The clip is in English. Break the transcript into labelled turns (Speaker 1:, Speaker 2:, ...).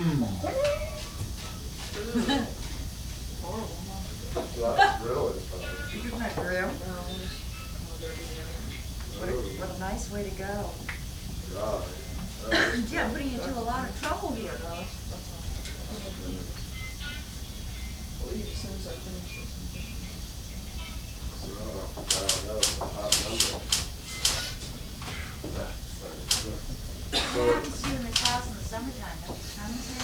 Speaker 1: Horrible, huh?
Speaker 2: That's really funny.
Speaker 3: Isn't that grim?
Speaker 1: What a nice way to go.
Speaker 2: God.
Speaker 1: Yeah, putting you into a lot of trouble here.
Speaker 3: I'll leave as soon as I finish this.
Speaker 2: I don't know, hot number.
Speaker 1: What happens